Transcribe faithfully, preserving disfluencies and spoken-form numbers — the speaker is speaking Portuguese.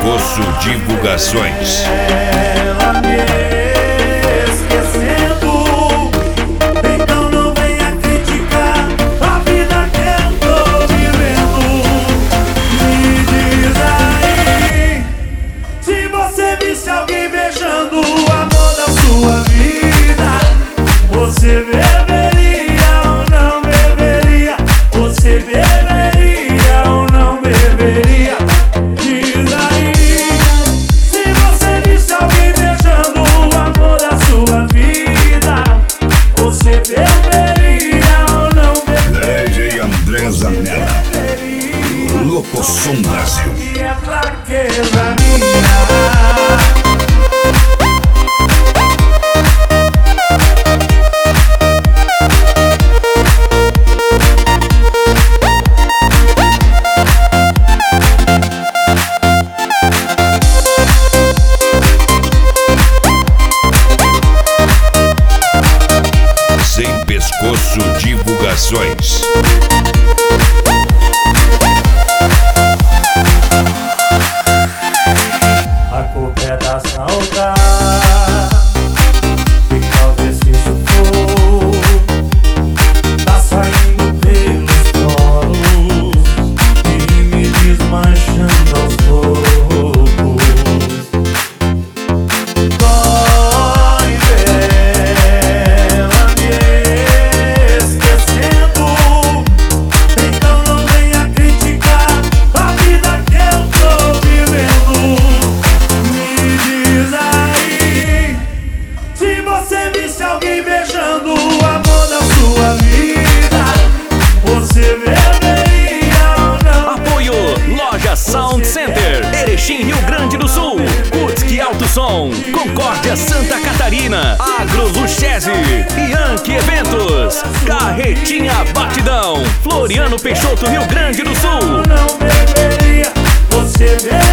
Pescoço Divulgações. Ela me esquecendo, então não venha criticar a vida que eu tô vivendo. Me diz aí, se você visse alguém beijando o amor da sua vida, você beberia ou não beberia? Você beberia ou não beberia? Diz aí, se você visse alguém beijando o amor da sua vida, você beberia ou não beberia? D J André Zanella, Locosom Brasil. E é fraqueza minha. Sem Pescoço Divulgações. A culpa é da saudade que causa esse sufoco. Tá saindo pelos poros e me desmanchando aos poucos. Dói vê-la me esquecendo, então não venha criticar a vida que eu tô vivendo. Me diz aí, se você visse alguém beijando o amor da sua vida, você beberia ou não? Apoio Loja Sound Center, Erechim, Rio Grande do Sul. Kutsk Alto Som, Concórdia, Santa Catarina. Agro Luchese, Yankee Eventos, Carretinha Batidão, Floriano Peixoto, Rio Grande do Sul. Não beberia, você beberia.